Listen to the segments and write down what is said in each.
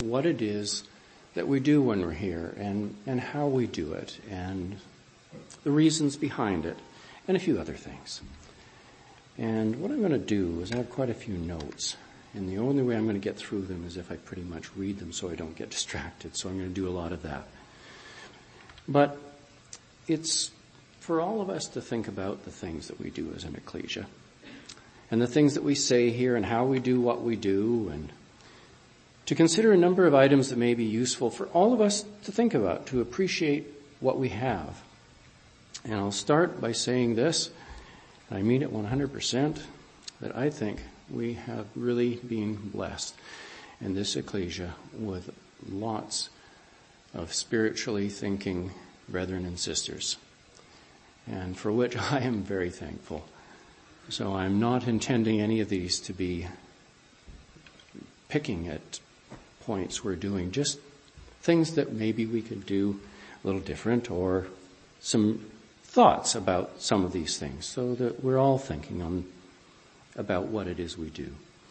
what it is that we do when we're here and how we do it and the reasons behind it and a few other things. And what I'm going to do is I have quite a few notes, and the only way I'm going to get through them is if I pretty much read them so I don't get distracted. So I'm going to do a lot of that. But it's for all of us to think about the things that we do as an ecclesia and the things that we say here and how we do what we do, and to consider a number of items that may be useful for all of us to think about, to appreciate what we have. And I'll start by saying this. I mean it 100%, that I think we have really been blessed in this ecclesia with lots of spiritually thinking brethren and sisters, and for which I am very thankful. So I'm not intending any of these to be picking at points we're doing, just things that maybe we could do a little different, or some thoughts about some of these things, so that we're all thinking about what it is we do.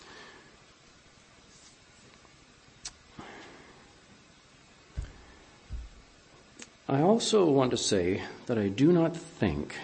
I also want to say that I do not think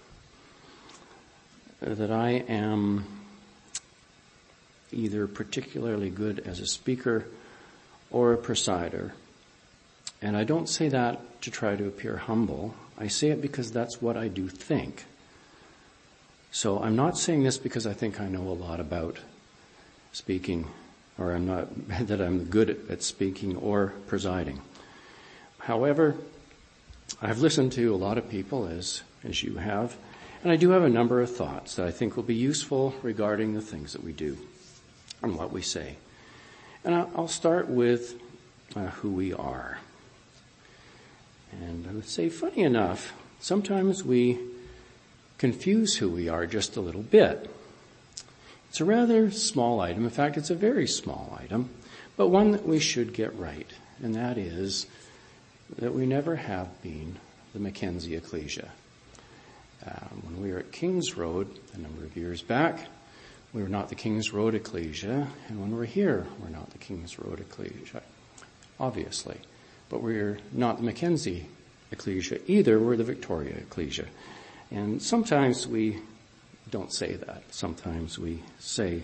that I am either particularly good as a speaker or a presider. And I don't say that to try to appear humble. I say it because that's what I do think. So I'm not saying this because I think I know a lot about speaking, or I'm not that I'm good at speaking or presiding. However, I've listened to a lot of people, as you have, and I do have a number of thoughts that I think will be useful regarding the things that we do and what we say. And I'll start with who we are. And I would say, funny enough, sometimes we confuse who we are just a little bit. It's a rather small item. In fact, it's a very small item, but one that we should get right. And that is that we never have been the Mackenzie Ecclesia. When we were at Kings Road a number of years back, we were not the Kings Road Ecclesia. And when we're here, we're not the Kings Road Ecclesia, obviously. But we're not the Mackenzie Ecclesia either. We're the Victoria Ecclesia. And sometimes we don't say that. Sometimes we say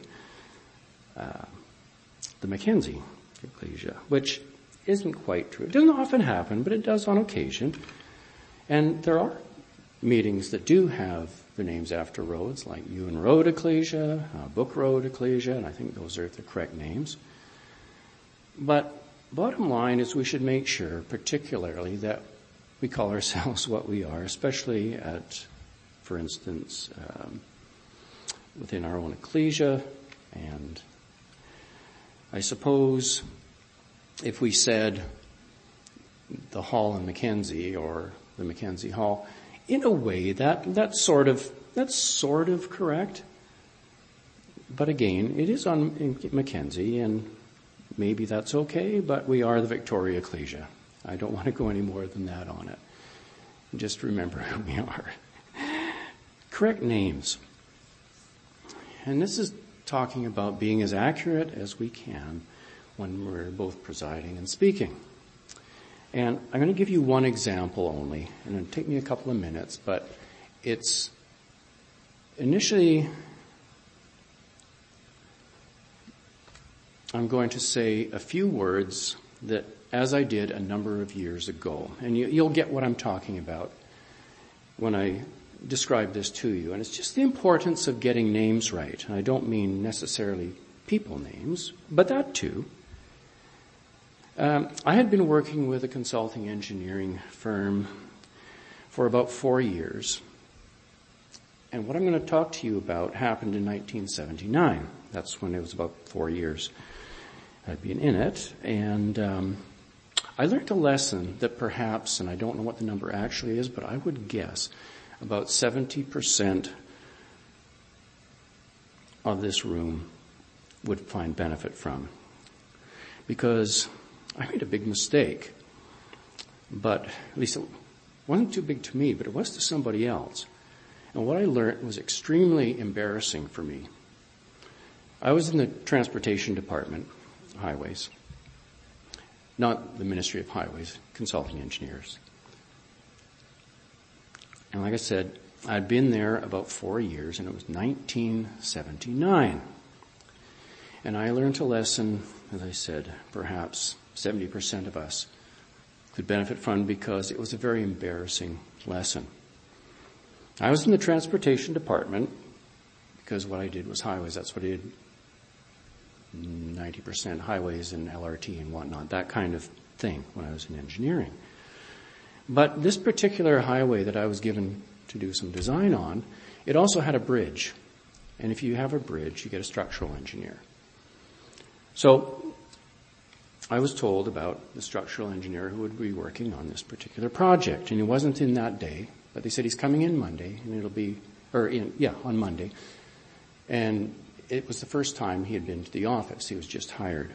the Mackenzie Ecclesia, which isn't quite true. It doesn't often happen, but it does on occasion. And there are meetings that do have their names after roads, like Ewan Road Ecclesia, Book Road Ecclesia, and I think those are the correct names. But bottom line is we should make sure, particularly, that we call ourselves what we are, especially at, for instance, within our own ecclesia. And I suppose if we said the Hall in Mackenzie or the Mackenzie Hall, in a way that's sort of correct. But again, it is on Mackenzie, and maybe that's okay, but we are the Victoria Ecclesia. I don't want to go any more than that on it. Just remember who we are. Correct names. And this is talking about being as accurate as we can when we're both presiding and speaking. And I'm going to give you one example only, and it'll take me a couple of minutes, but it's initially I'm going to say a few words that, as I did a number of years ago, and you'll get what I'm talking about when I describe this to you. And it's just the importance of getting names right. And I don't mean necessarily people names, but that too. I had been working with a consulting engineering firm for about 4 years. And what I'm going to talk to you about happened in 1979. That's when it was about 4 years I'd been in it. And I learned a lesson that perhaps, and I don't know what the number actually is, but I would guess about 70% of this room would find benefit from. Because I made a big mistake, but at least it wasn't too big to me, but it was to somebody else. And what I learned was extremely embarrassing for me. I was in the transportation department, highways, not the Ministry of Highways, consulting engineers. And like I said, I'd been there about 4 years, and it was 1979. And I learned a lesson, as I said, perhaps 70% of us could benefit from, because it was a very embarrassing lesson. I was in the transportation department because what I did was highways. That's what I did. 90% highways and LRT and whatnot, that kind of thing when I was in engineering. But this particular highway that I was given to do some design on, it also had a bridge. And if you have a bridge, you get a structural engineer. So I was told about the structural engineer who would be working on this particular project. And he wasn't in that day, but they said he's coming in Monday, and it'll be, on Monday. And it was the first time he had been to the office. He was just hired.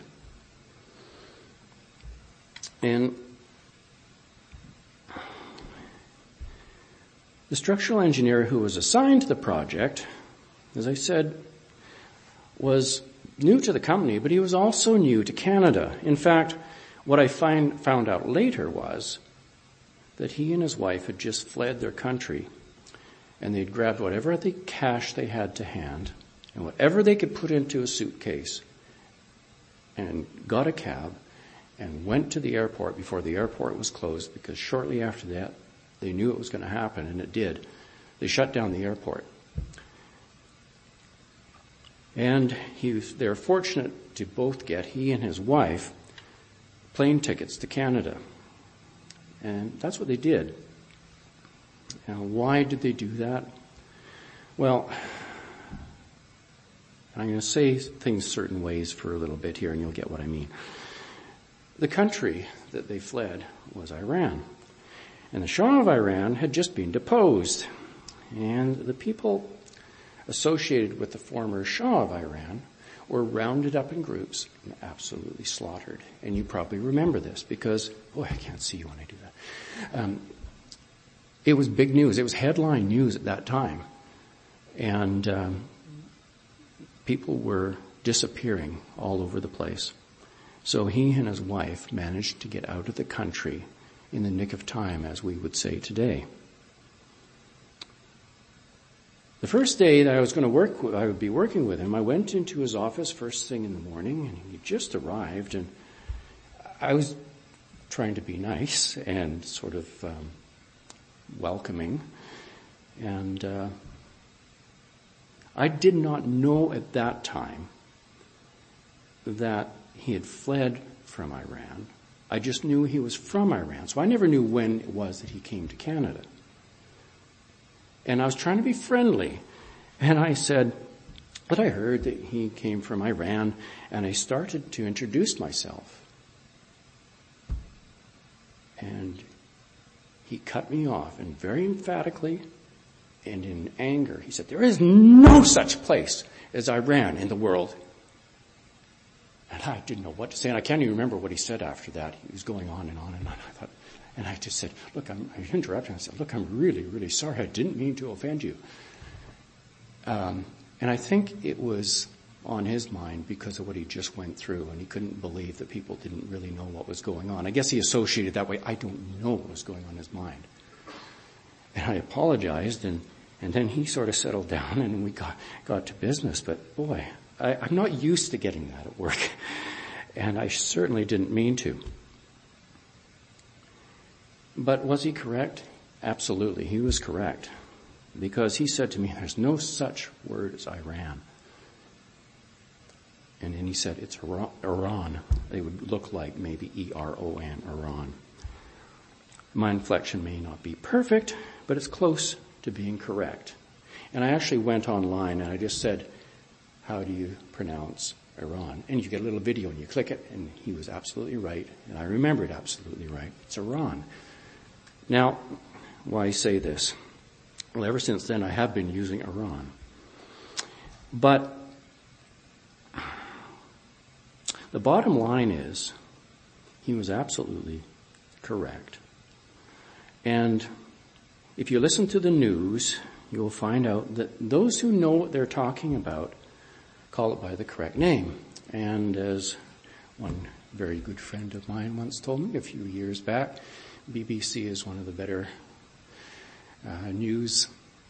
And the structural engineer who was assigned to the project, as I said, was new to the company, but he was also new to Canada. In fact, what I found out later was that he and his wife had just fled their country, and they'd grabbed whatever the cash they had to hand and whatever they could put into a suitcase and got a cab and went to the airport before the airport was closed, because shortly after that, they knew it was going to happen, and it did. They shut down the airport. And they were fortunate to both get, he and his wife, plane tickets to Canada. And that's what they did. Now, why did they do that? Well, I'm going to say things certain ways for a little bit here, and you'll get what I mean. The country that they fled was Iran. And the Shah of Iran had just been deposed. And the people associated with the former Shah of Iran were rounded up in groups and absolutely slaughtered. And you probably remember this because, boy, I can't see you when I do that. It was big news. It was headline news at that time. And people were disappearing all over the place. So he and his wife managed to get out of the country in the nick of time, as we would say today. The first day that I would be working with him, I went into his office first thing in the morning, and he just arrived, and I was trying to be nice and sort of welcoming. And I did not know at that time that he had fled from Iran. I just knew he was from Iran. So I never knew when it was that he came to Canada. And I was trying to be friendly. And I said, but I heard that he came from Iran. And I started to introduce myself. And he cut me off, and very emphatically and in anger, he said, there is no such place as Iran in the world. And I didn't know what to say, and I can't even remember what he said after that. He was going on and on and on. And I just said, look, I interrupted him. I said, look, I'm really, really sorry. I didn't mean to offend you. And I think it was on his mind because of what he just went through, and he couldn't believe that people didn't really know what was going on. I guess he associated that way. I don't know what was going on in his mind. And I apologized, and then he sort of settled down, and we got to business. But boy, I'm not used to getting that at work, and I certainly didn't mean to. But was he correct? Absolutely, he was correct, because he said to me, there's no such word as Iran. And then he said, it's Iran. They would look like maybe E-R-O-N, Iran. My inflection may not be perfect, but it's close to being correct. And I actually went online and I just said, how do you pronounce Iran? And you get a little video and you click it, and he was absolutely right. And I remembered absolutely right. It's Iran. Now, why say this? Well, ever since then I have been using Iran. But the bottom line is, he was absolutely correct. And if you listen to the news, you'll find out that those who know what they're talking about call it by the correct name. And as one A very good friend of mine once told me a few years back, BBC is one of the better news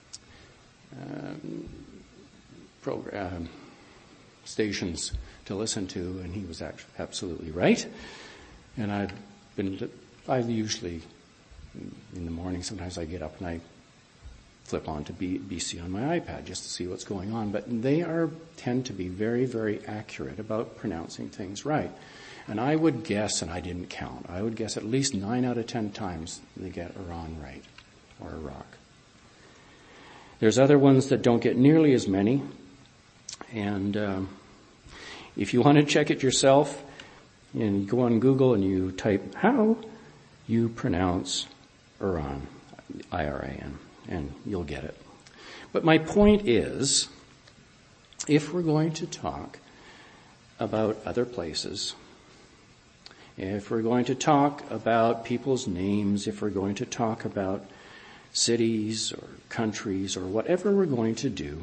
stations to listen to, and he was absolutely right. And I usually, in the morning, sometimes I get up and I flip on to BC on my iPad just to see what's going on. But they tend to be very, very accurate about pronouncing things right. And I would guess, and I didn't count, I would guess at least 9 out of 10 times they get Iran right, or Iraq. There's other ones that don't get nearly as many. And if you want to check it yourself, and you go on Google and you type how you pronounce Iran, I-R-A-N, and you'll get it. But my point is, if we're going to talk about other places, if we're going to talk about people's names, if we're going to talk about cities or countries or whatever we're going to do,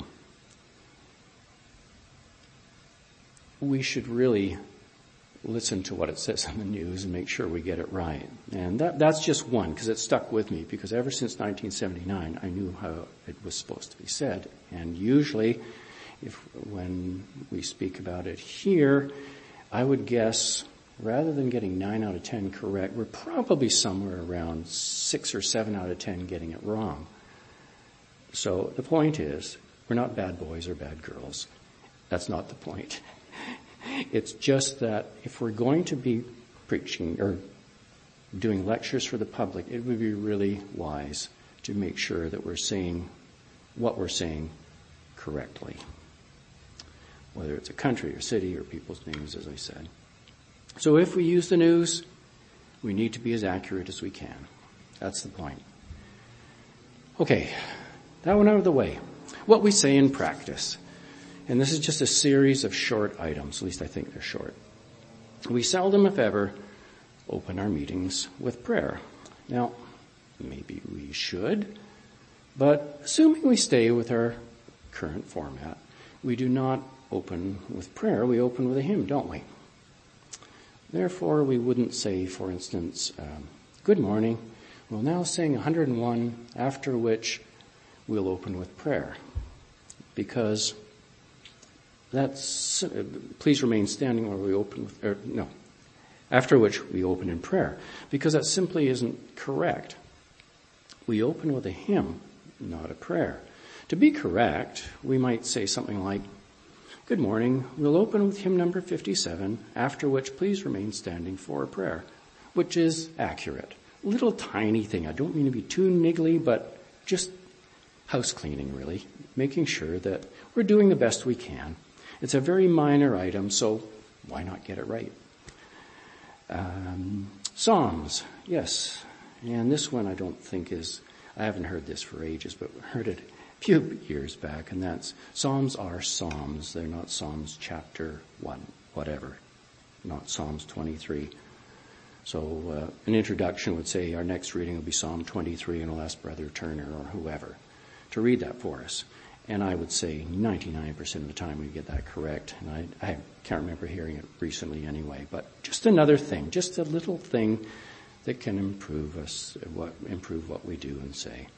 we should really listen to what it says on the news and make sure we get it right. And that's just one, because it stuck with me, because ever since 1979, I knew how it was supposed to be said. And usually, when we speak about it here, I would guess, rather than getting 9 out of 10 correct, we're probably somewhere around 6 or 7 out of 10 getting it wrong. So the point is, we're not bad boys or bad girls. That's not the point. It's just that if we're going to be preaching or doing lectures for the public, it would be really wise to make sure that we're saying what we're saying correctly, whether it's a country or city or people's names, as I said. So if we use the news, we need to be as accurate as we can. That's the point. Okay, that one out of the way. What we say in practice. And this is just a series of short items, at least I think they're short. We seldom, if ever, open our meetings with prayer. Now, maybe we should, but assuming we stay with our current format, we do not open with prayer, we open with a hymn, don't we? Therefore, we wouldn't say, for instance, good morning. We'll now sing 101, after which we'll open with prayer. Because that's, please remain standing while we open with, after which we open in prayer. Because that simply isn't correct. We open with a hymn, not a prayer. To be correct, we might say something like, good morning, we'll open with hymn number 57, after which please remain standing for a prayer, which is accurate. Little tiny thing. I don't mean to be too niggly, but just house cleaning, really, making sure that we're doing the best we can. It's a very minor item, so why not get it right? Psalms, yes. And this one I don't think I haven't heard this for ages, but heard it a few years back, and that's Psalms are Psalms. They're not Psalms chapter 1, whatever, not Psalms 23. So an introduction would say our next reading will be Psalm 23, and I'll ask Brother Turner or whoever to read that for us. And I would say 99% of the time we get that correct. And I can't remember hearing it recently anyway. But just another thing, just a little thing that can improve what we do and say.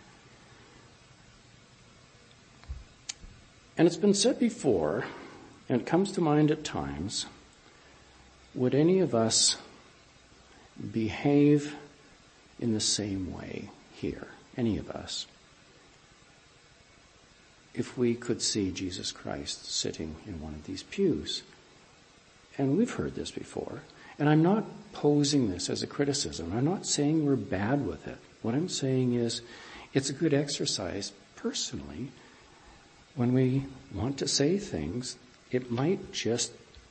And it's been said before, and it comes to mind at times, would any of us behave in the same way here? Any of us? If we could see Jesus Christ sitting in one of these pews. And we've heard this before. And I'm not posing this as a criticism. I'm not saying we're bad with it. What I'm saying is it's a good exercise, personally. When we want to say things, it might just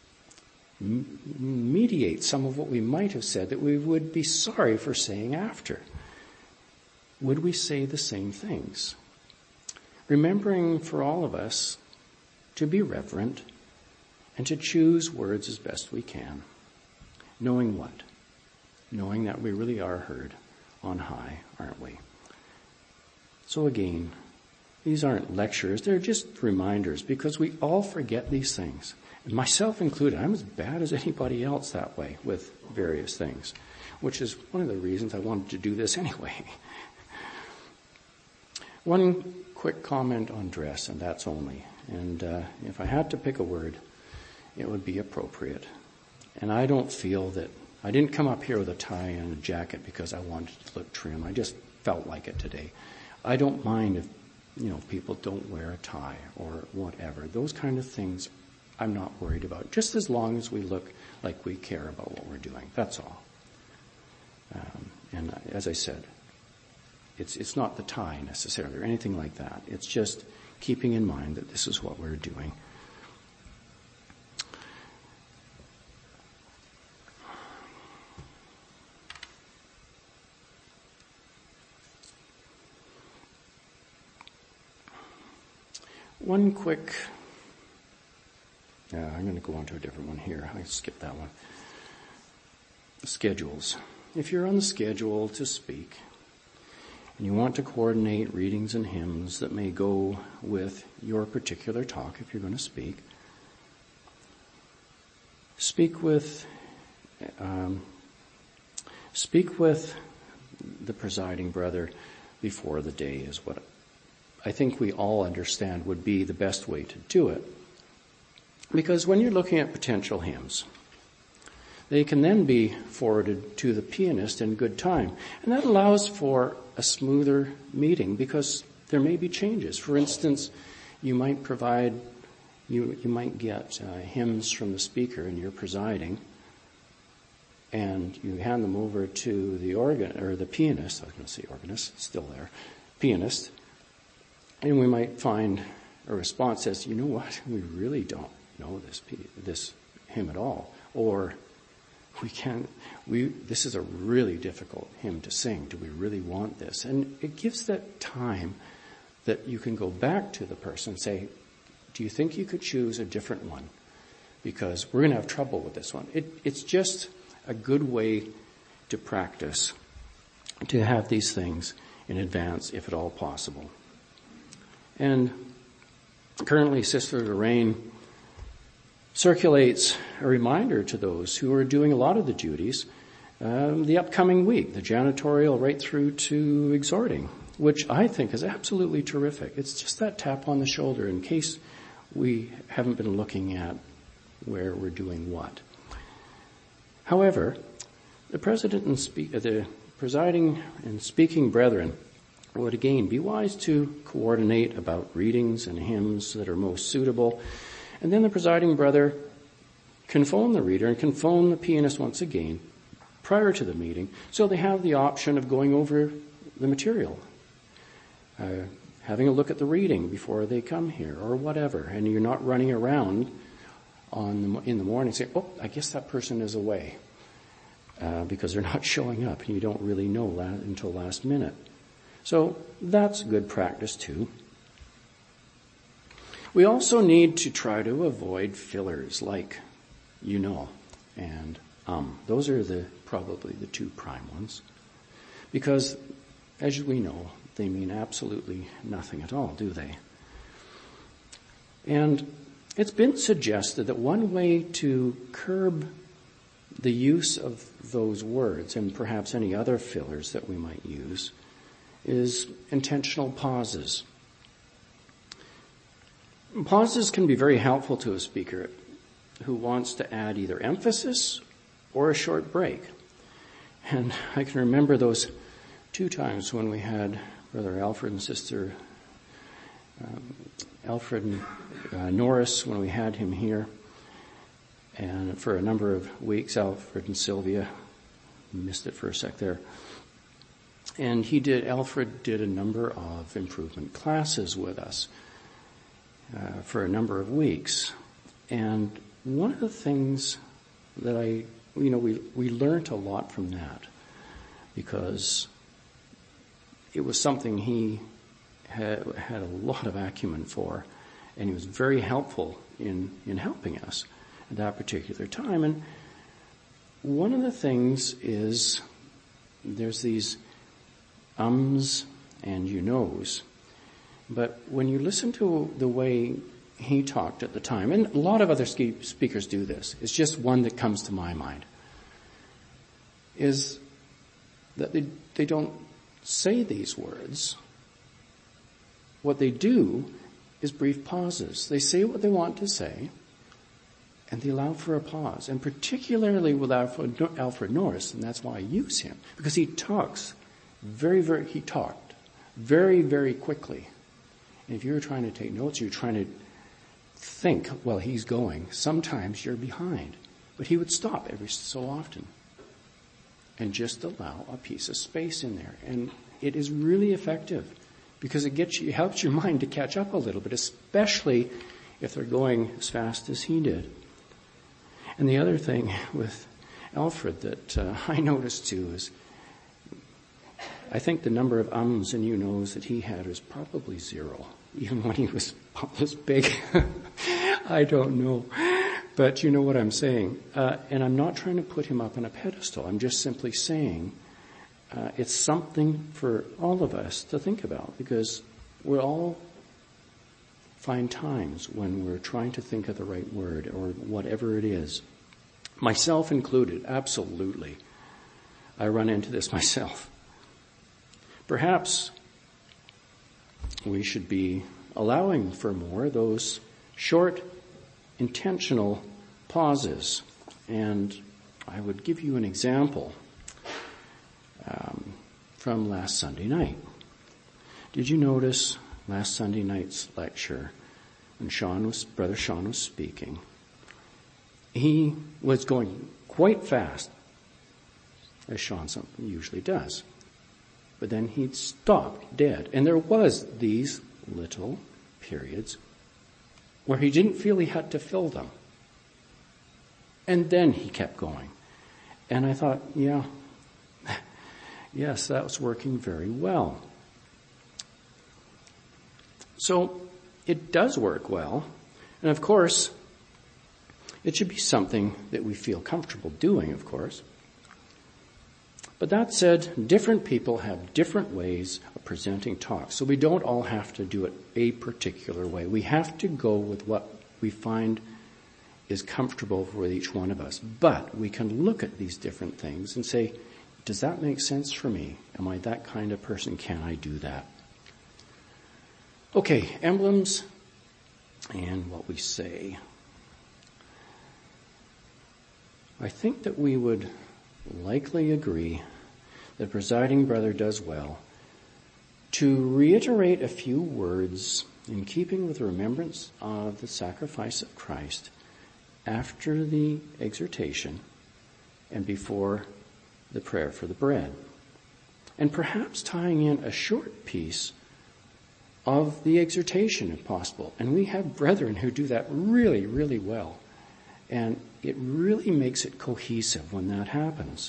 mediate some of what we might have said that we would be sorry for saying after. Would we say the same things? Remembering for all of us to be reverent and to choose words as best we can. Knowing what? Knowing that we really are heard on high, aren't we? So again, these aren't lectures, they're just reminders, because we all forget these things. myself included. I'm as bad as anybody else that way with various things, which is one of the reasons I wanted to do this anyway. One quick comment on dress, and that's only. And if I had to pick a word, it would be appropriate. And I don't feel that, I didn't come up here with a tie and a jacket because I wanted to look trim. I just felt like it today. I don't mind if, people don't wear a tie or whatever. Those kind of things I'm not worried about, just as long as we look like we care about what we're doing. That's all. And as I said, it's not the tie necessarily or anything like that. It's just keeping in mind that this is what we're doing. One quick, I'm going to go on to a different one here. I skipped that one. Schedules. If you're on the schedule to speak and you want to coordinate readings and hymns that may go with your particular talk, if you're going to speak with the presiding brother before the day is what I think we all understand would be the best way to do it. Because when you're looking at potential hymns, they can then be forwarded to the pianist in good time. And that allows for a smoother meeting because there may be changes. For instance, you might get hymns from the speaker and you're presiding, and you hand them over to the organ or the pianist. I was going to say organist, it's still there, pianist. And we might find a response says, you know what, we really don't know this hymn at all. Or this is a really difficult hymn to sing. Do we really want this? And it gives that time that you can go back to the person and say, do you think you could choose a different one? Because we're going to have trouble with this one. It's just a good way to practice, to have these things in advance, if at all possible. And currently, Sister Lorraine circulates a reminder to those who are doing a lot of the duties the upcoming week, the janitorial right through to exhorting, which I think is absolutely terrific. It's just that tap on the shoulder in case we haven't been looking at where we're doing what. However, the presiding and speaking brethren would again be wise to coordinate about readings and hymns that are most suitable. And then the presiding brother can phone the reader and can phone the pianist once again prior to the meeting, so they have the option of going over the material, having a look at the reading before they come here or whatever. And you're not running around in the morning saying, oh, I guess that person is away because they're not showing up and you don't really know until last minute. So that's good practice too. We also need to try to avoid fillers like and Those are probably the two prime ones. Because, as we know, they mean absolutely nothing at all, do they? And it's been suggested that one way to curb the use of those words, and perhaps any other fillers that we might use, is intentional pauses. Pauses can be very helpful to a speaker who wants to add either emphasis or a short break. And I can remember those two times when we had Brother Alfred and Sister Alfred Norris, when we had him here. And for a number of weeks, Alfred and Sylvia, missed it for a sec there. And Alfred did a number of improvement classes with us for a number of weeks. And one of the things that we learned a lot from that, because it was something he had a lot of acumen for, and he was very helpful in helping us at that particular time. And one of the things is there's these ums and you knows, but when you listen to the way he talked at the time, and a lot of other speakers do this, it's just one that comes to my mind, is that they don't say these words. What they do is brief pauses. They say what they want to say, and they allow for a pause. And particularly with Alfred Norris, and that's why I use him, because he talks very, very quickly. And if you're trying to take notes, you're trying to think while he's going, sometimes you're behind. But he would stop every so often and just allow a piece of space in there. And it is really effective because it helps your mind to catch up a little bit, especially if they're going as fast as he did. And the other thing with Alfred that I noticed too is I think the number of ums and you knows that he had was probably 0, even when he was this big. I don't know. But you know what I'm saying. And I'm not trying to put him up on a pedestal. I'm just simply saying it's something for all of us to think about because we'll all find times when we're trying to think of the right word or whatever it is. Myself included, absolutely. I run into this myself. Perhaps we should be allowing for more those short, intentional pauses. And I would give you an example from last Sunday night. Did you notice last Sunday night's lecture when Brother Sean was speaking? He was going quite fast, as Sean usually does. But then he'd stop dead. And there was these little periods where he didn't feel he had to fill them. And then he kept going. And I thought, yes, that was working very well. So it does work well. And of course, it should be something that we feel comfortable doing, of course. But that said, different people have different ways of presenting talks. So we don't all have to do it a particular way. We have to go with what we find is comfortable for each one of us. But we can look at these different things and say, does that make sense for me? Am I that kind of person? Can I do that? Okay, emblems and what we say. I think that we would likely agree the presiding brother does well to reiterate a few words in keeping with the remembrance of the sacrifice of Christ after the exhortation and before the prayer for the bread. And perhaps tying in a short piece of the exhortation if possible. And we have brethren who do that really, really well. And it really makes it cohesive when that happens.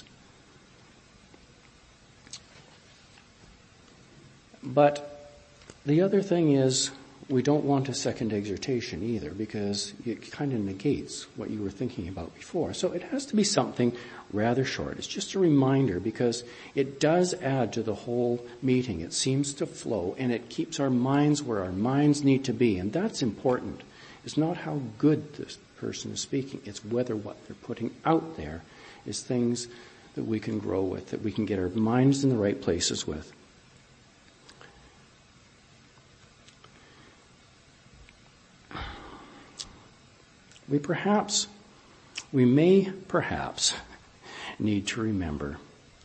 But the other thing is we don't want a second exhortation either because it kind of negates what you were thinking about before. So it has to be something rather short. It's just a reminder because it does add to the whole meeting. It seems to flow and it keeps our minds where our minds need to be. And that's important. It's not how good this person is speaking. It's whether what they're putting out there is things that we can grow with, that we can get our minds in the right places with. We may perhaps need to remember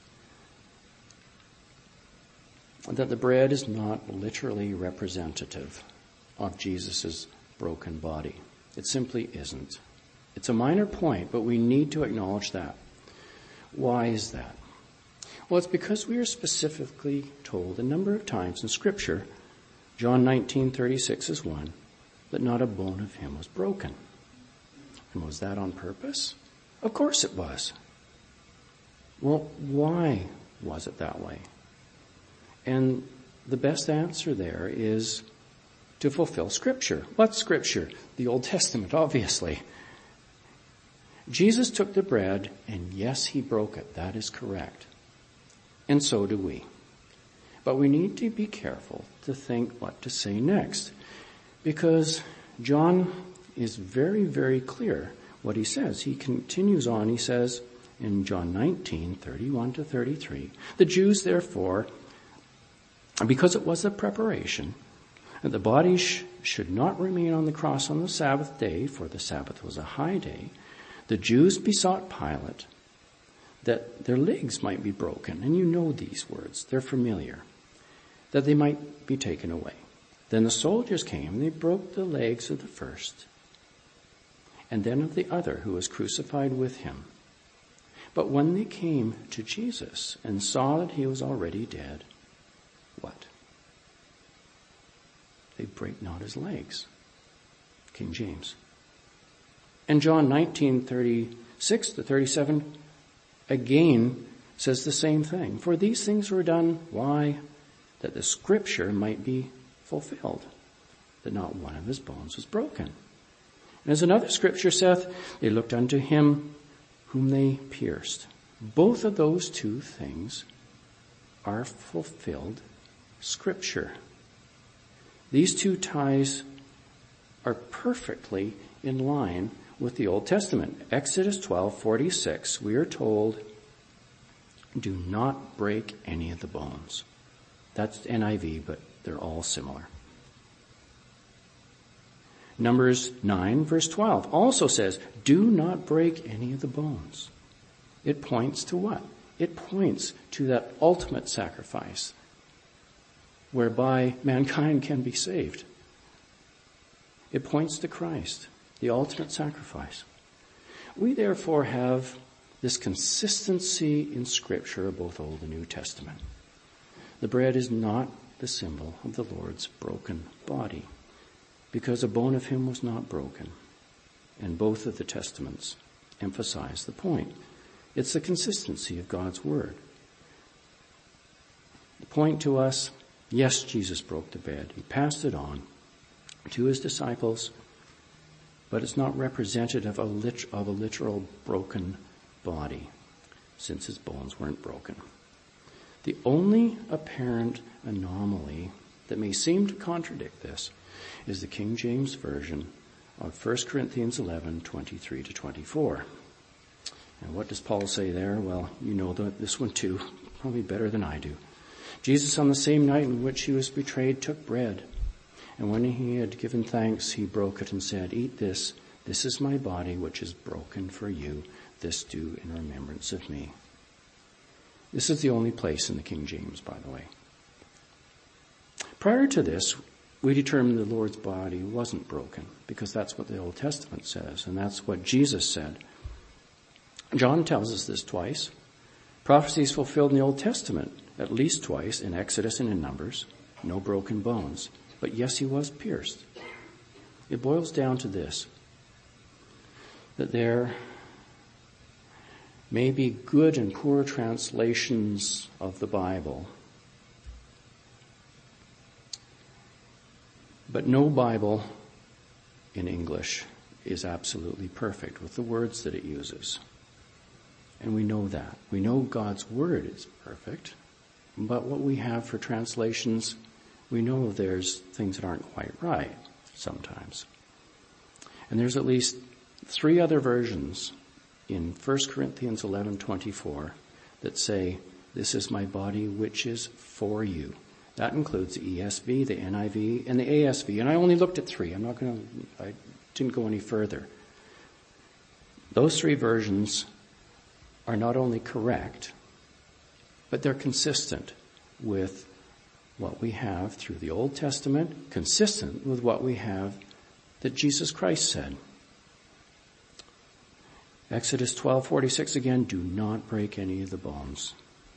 that the bread is not literally representative of Jesus' broken body. It simply isn't. It's a minor point, but we need to acknowledge that. Why is that? Well, it's because we are specifically told a number of times in Scripture, John 19:36 is one, that not a bone of him was broken. And was that on purpose? Of course it was. Well, why was it that way? And the best answer there is to fulfill Scripture. What Scripture? The Old Testament, obviously. Jesus took the bread, and yes, he broke it. That is correct. And so do we. But we need to be careful to think what to say next. Because John is very, very clear what he says. He continues on, he says in John 19:31-33, the Jews therefore, because it was a preparation, that the body should not remain on the cross on the Sabbath day, for the Sabbath was a high day, the Jews besought Pilate that their legs might be broken. And you know these words, they're familiar. That they might be taken away. Then the soldiers came, and they broke the legs of the first, and then of the other who was crucified with him. But when they came to Jesus and saw that he was already dead, what? They break not his legs. King James. And John 19:36-37 again says the same thing. For these things were done, why? That the scripture might be fulfilled, that not one of his bones was broken. And as another scripture saith, they looked unto him whom they pierced. Both of those two things are fulfilled scripture. These two ties are perfectly in line with the Old Testament. Exodus 12:46, we are told, do not break any of the bones. That's NIV, but they're all similar. Numbers 9:12 also says, do not break any of the bones. It points to what? It points to that ultimate sacrifice whereby mankind can be saved. It points to Christ, the ultimate sacrifice. We therefore have this consistency in Scripture of both Old and New Testament. The bread is not the symbol of the Lord's broken body, because a bone of him was not broken. And both of the Testaments emphasize the point. It's the consistency of God's Word. The point to us, yes, Jesus broke the bread. He passed it on to his disciples, but it's not representative of a literal broken body, since his bones weren't broken. The only apparent anomaly that may seem to contradict this is the King James Version of 1 Corinthians 11:23-24. And what does Paul say there? Well, you know this one too, probably better than I do. Jesus, on the same night in which he was betrayed, took bread. And when he had given thanks, he broke it and said, eat this. This is my body, which is broken for you. This do in remembrance of me. This is the only place in the King James, by the way. Prior to this, we determined the Lord's body wasn't broken, because that's what the Old Testament says, and that's what Jesus said. John tells us this twice. Prophecy is fulfilled in the Old Testament at least twice, in Exodus and in Numbers. No broken bones. But yes, he was pierced. It boils down to this, that there may be good and poor translations of the Bible, but no Bible in English is absolutely perfect with the words that it uses. And we know that. We know God's Word is perfect, but what we have for translations, we know there's things that aren't quite right sometimes. And there's at least 3 other versions in 1 Corinthians 11:24 that say, this is my body which is for you. That includes the ESV, the NIV, and the ASV. And I only looked at 3. I didn't go any further. Those 3 versions are not only correct, but they're consistent with what we have through the Old Testament, consistent with what we have that Jesus Christ said. Exodus 12:46 again, do not break any of the bones.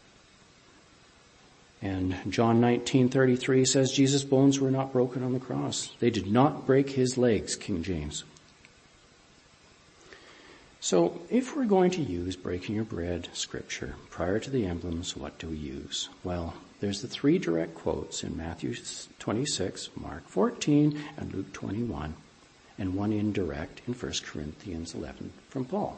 And John 19:33 says Jesus' bones were not broken on the cross. They did not break his legs, King James. So if we're going to use breaking your bread scripture prior to the emblems, what do we use? Well, there's the 3 direct quotes in Matthew 26, Mark 14, and Luke 21, and 1 indirect in 1 Corinthians 11 from Paul.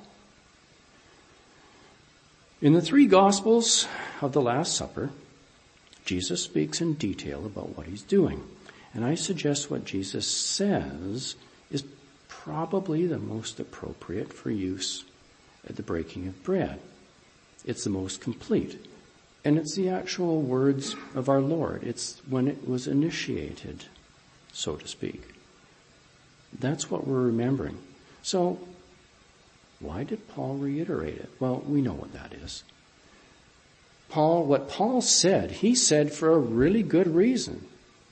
In the 3 Gospels of the Last Supper, Jesus speaks in detail about what he's doing. And I suggest what Jesus says is probably the most appropriate for use at the breaking of bread. It's the most complete. And it's the actual words of our Lord. It's when it was initiated, so to speak. That's what we're remembering. So, why did Paul reiterate it? Well, we know what that is. What Paul said, he said for a really good reason.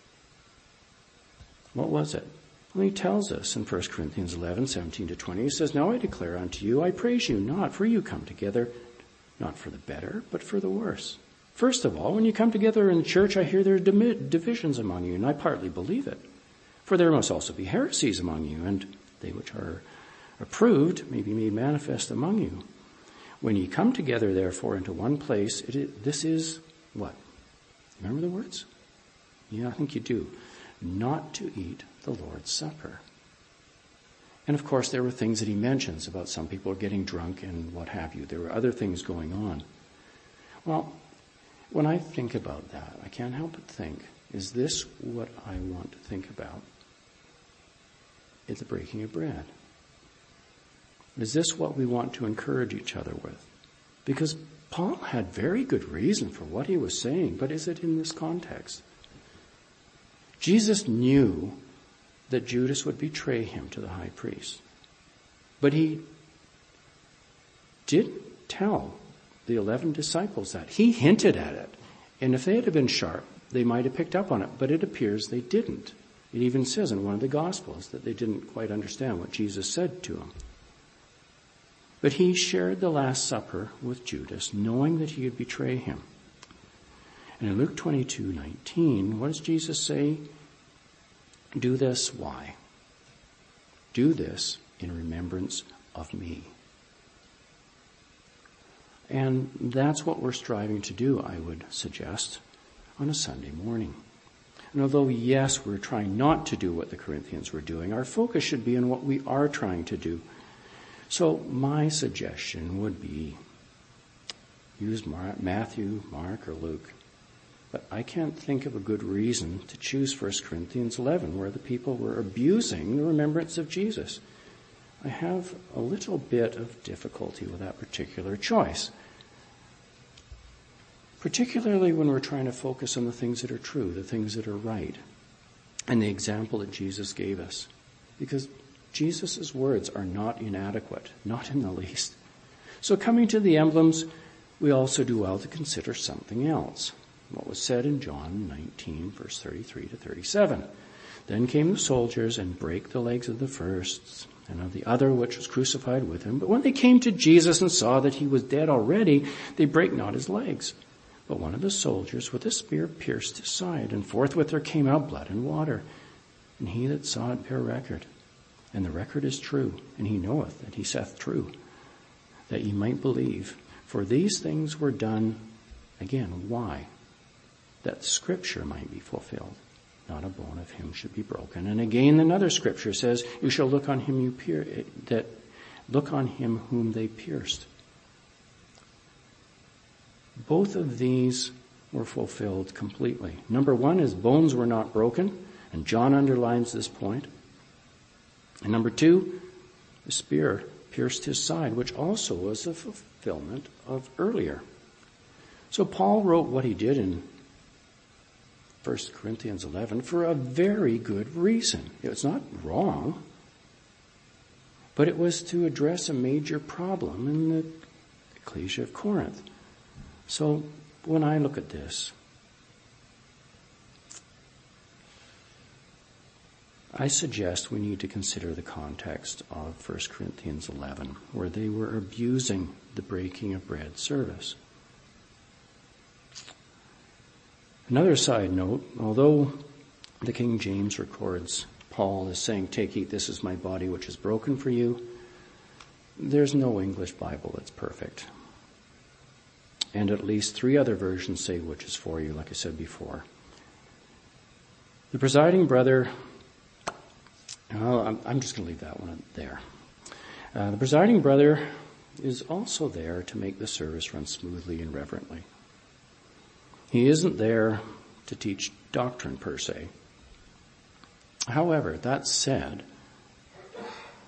What was it? Well, he tells us in 1 Corinthians 11, 17 to 20, he says, "Now I declare unto you, I praise you not, for you come together, not for the better, but for the worse. First of all, when you come together in the church, I hear there are divisions among you, and I partly believe it. For there must also be heresies among you, and they which are approved may be made manifest among you. When ye come together, therefore, into one place, this is what? Remember the words? Yeah, I think you do. Not to eat the Lord's Supper." And of course, there were things that he mentions about some people getting drunk and what have you. There were other things going on. Well, when I think about that, I can't help but think, is this what I want to think about? It's the breaking of bread. Is this what we want to encourage each other with? Because Paul had very good reason for what he was saying, but is it in this context? Jesus knew that Judas would betray him to the high priest. But he didn't tell the 11 disciples that. He hinted at it. And if they had been sharp, they might have picked up on it. But it appears they didn't. It even says in one of the Gospels that they didn't quite understand what Jesus said to them. But he shared the Last Supper with Judas, knowing that he would betray him. And in Luke 22:19, what does Jesus say? Do this, why? Do this in remembrance of me. And that's what we're striving to do, I would suggest, on a Sunday morning. And although, yes, we're trying not to do what the Corinthians were doing, our focus should be on what we are trying to do. So my suggestion would be use Matthew, Mark, or Luke. But I can't think of a good reason to choose 1 Corinthians 11, where the people were abusing the remembrance of Jesus. I have a little bit of difficulty with that particular choice, particularly when we're trying to focus on the things that are true, the things that are right, and the example that Jesus gave us. Because Jesus' words are not inadequate, not in the least. So coming to the emblems, we also do well to consider something else. What was said in John 19, verse 33 to 37. Then came the soldiers and brake the legs of the first and of the other which was crucified with him. But when they came to Jesus and saw that he was dead already, they brake not his legs. But one of the soldiers with a spear pierced his side, and forthwith there came out blood and water. And he that saw it bare record. And the record is true, and he knoweth that he saith true, that ye might believe. For these things were done, again, why? That Scripture might be fulfilled. Not a bone of him should be broken. And again, another Scripture says, "You shall look on him look on him whom they pierced." Both of these were fulfilled completely. Number one, his bones were not broken, and John underlines this point. And number two, the spear pierced his side, which also was a fulfillment of earlier. So Paul wrote what he did in 1 Corinthians 11 for a very good reason. It was not wrong, but it was to address a major problem in the Ecclesia of Corinth. So when I look at this, I suggest we need to consider the context of 1 Corinthians 11, where they were abusing the breaking of bread service. Another side note, although the King James records Paul as saying, "Take, eat, this is my body which is broken for you," there's no English Bible that's perfect. And at least 3 other versions say which is for you, like I said before. The presiding brother, I'm just going to leave that one there. The presiding brother is also there to make the service run smoothly and reverently. He isn't there to teach doctrine per se. However, that said,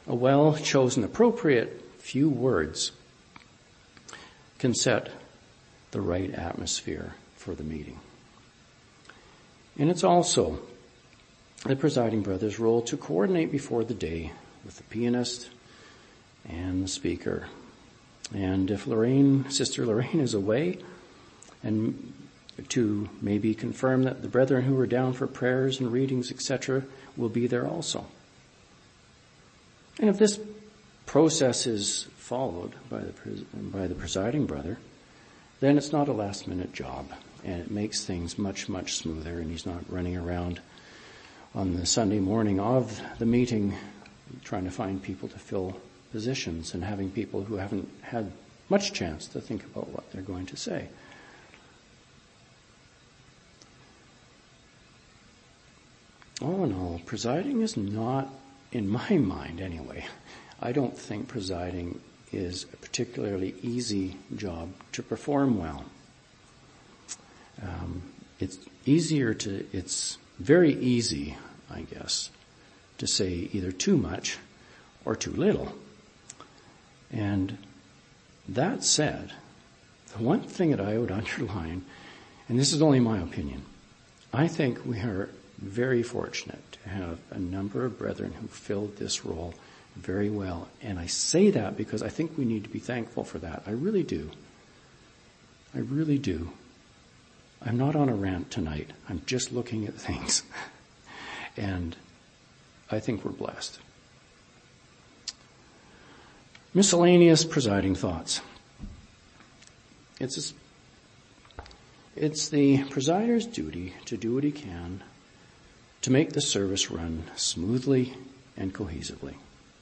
A well-chosen, appropriate few words can set the right atmosphere for the meeting. And it's also the presiding brother's role to coordinate before the day with the pianist and the speaker. And if Sister Lorraine is away, and to maybe confirm that the brethren who are down for prayers and readings, etc., will be there also. And if this process is followed by the presiding brother, then it's not a last-minute job, and it makes things much, much smoother, and he's not running around on the Sunday morning of the meeting trying to find people to fill positions and having people who haven't had much chance to think about what they're going to say. All in all, presiding is not, in my mind anyway, I don't think presiding is a particularly easy job to perform well. It's very easy, I guess, to say either too much or too little. And that said, the one thing that I would underline, and this is only my opinion, I think we are very fortunate to have a number of brethren who filled this role very well. And I say that because I think we need to be thankful for that. I really do. I really do. I'm not on a rant tonight. I'm just looking at things. And I think we're blessed. Miscellaneous presiding thoughts. It's the presider's duty to do what he can to make the service run smoothly and cohesively.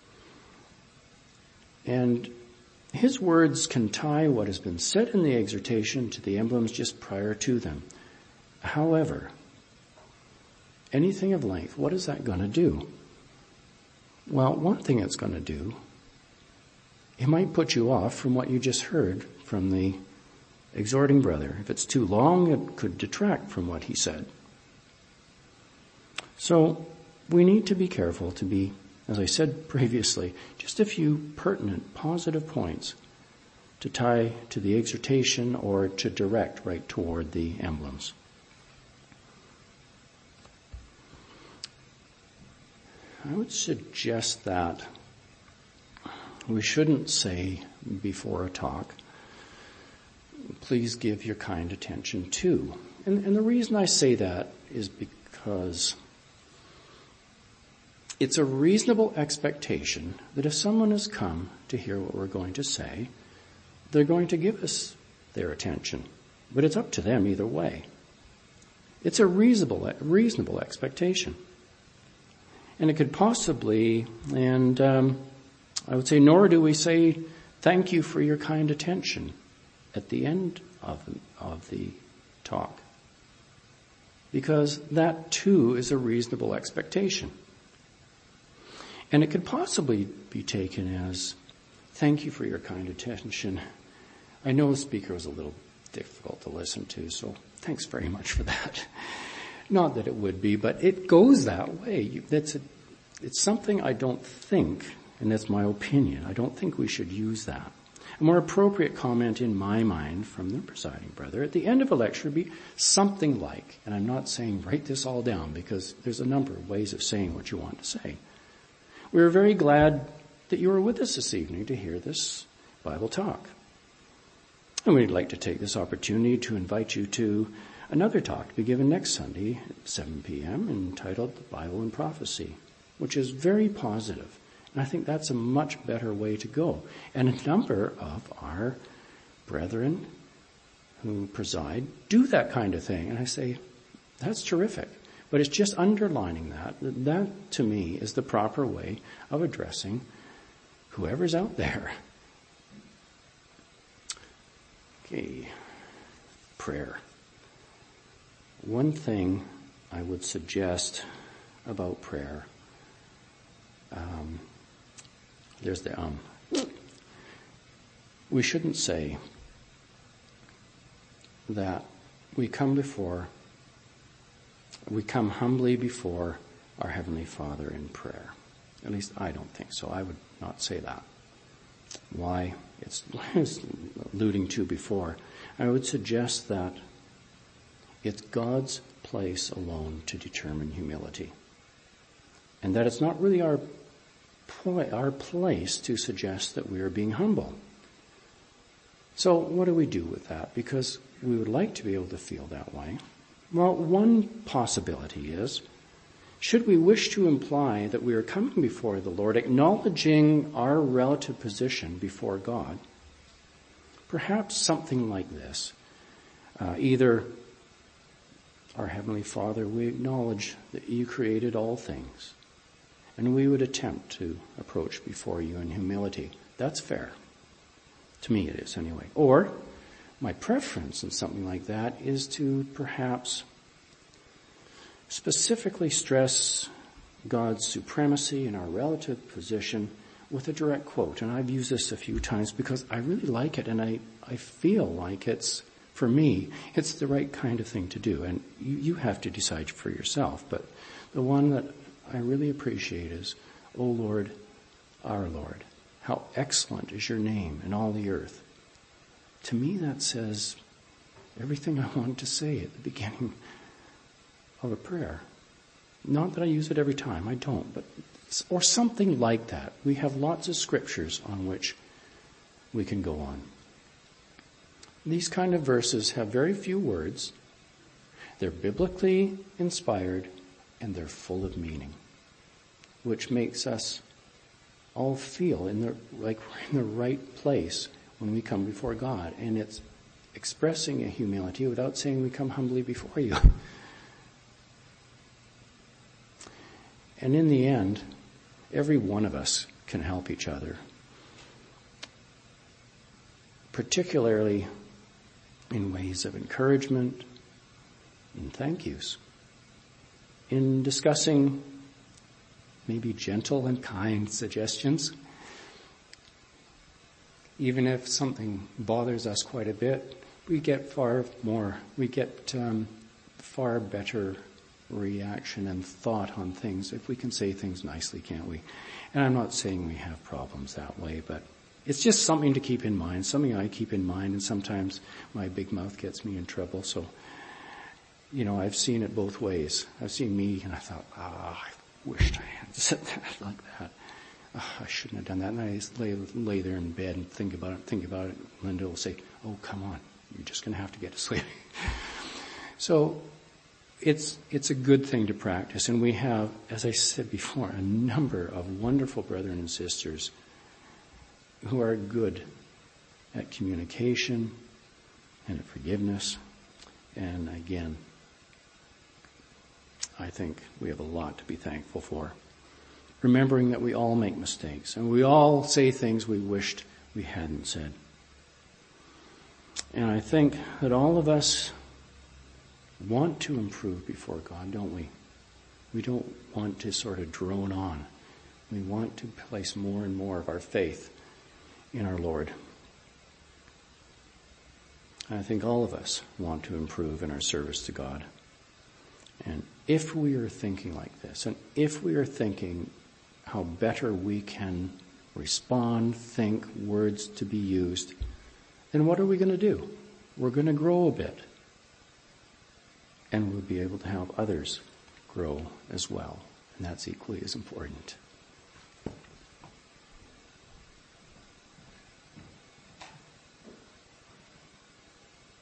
And his words can tie what has been said in the exhortation to the emblems just prior to them. However, anything of length, what is that going to do? Well, one thing it's going to do, it might put you off from what you just heard from the exhorting brother. If it's too long, it could detract from what he said. So we need to be careful to be, as I said previously, just a few pertinent, positive points to tie to the exhortation or to direct right toward the emblems. I would suggest that we shouldn't say before a talk, please give your kind attention to. And the reason I say that is because it's a reasonable expectation that if someone has come to hear what we're going to say, they're going to give us their attention. But it's up to them either way. It's a reasonable expectation. And it could possibly, and I would say, nor do we say, thank you for your kind attention at the end of the talk. Because that too is a reasonable expectation. And it could possibly be taken as, thank you for your kind attention. I know the speaker was a little difficult to listen to, so thanks very much for that. Not that it would be, but it goes that way. It's something I don't think, and that's my opinion, I don't think we should use that. A more appropriate comment in my mind from the presiding brother at the end of a lecture would be something like, and I'm not saying write this all down because there's a number of ways of saying what you want to say. We're very glad that you were with us this evening to hear this Bible talk. And we'd like to take this opportunity to invite you to another talk to be given next Sunday at 7 p.m. entitled The Bible and Prophecy, which is very positive. And I think that's a much better way to go. And a number of our brethren who preside do that kind of thing. And I say, that's terrific. But it's just underlining that. That, to me, is the proper way of addressing whoever's out there. Okay, prayer. One thing I would suggest about prayer, we shouldn't say that we come humbly before our Heavenly Father in prayer. At least I don't think so. I would not say that. Why? It's alluding to before. I would suggest that it's God's place alone to determine humility. And that it's not really our place to suggest that we are being humble. So what do we do with that? Because we would like to be able to feel that way. Well, one possibility is, should we wish to imply that we are coming before the Lord, acknowledging our relative position before God, perhaps something like this. Either, our Heavenly Father, we acknowledge that you created all things, and we would attempt to approach before you in humility. That's fair. To me it is anyway. Or, my preference in something like that is to perhaps specifically stress God's supremacy in our relative position with a direct quote. And I've used this a few times because I really like it, and I feel like it's, for me, it's the right kind of thing to do. And you have to decide for yourself. But the one that I really appreciate is, O Lord, our Lord, how excellent is your name in all the earth. To me that says everything I want to say at the beginning of a prayer. Not that I use it every time, I don't, but or something like that. We have lots of scriptures on which we can go on. These kind of verses have very few words. They're biblically inspired and they're full of meaning, which makes us all feel like we're in the right place when we come before God. And it's expressing a humility without saying we come humbly before you. And in the end, every one of us can help each other, particularly in ways of encouragement and thank yous, in discussing maybe gentle and kind suggestions. Even if something bothers us quite a bit, we get far better reaction and thought on things if we can say things nicely, can't we? And I'm not saying we have problems that way, but it's just something to keep in mind, something I keep in mind, and sometimes my big mouth gets me in trouble. So, I've seen it both ways. I've seen me and I thought, I wished I had said that like that. I shouldn't have done that. And I just lay there in bed and think about it. Linda will say, oh, come on, you're just going to have to get to sleep. So it's a good thing to practice. And we have, as I said before, a number of wonderful brethren and sisters who are good at communication and at forgiveness. And again, I think we have a lot to be thankful for. Remembering that we all make mistakes and we all say things we wished we hadn't said. And I think that all of us want to improve before God, don't we? We don't want to sort of drone on. We want to place more and more of our faith in our Lord. And I think all of us want to improve in our service to God. And if we are thinking like this, and if we are thinking how better we can respond, think, words to be used, then what are we going to do? We're going to grow a bit. And we'll be able to help others grow as well. And that's equally as important.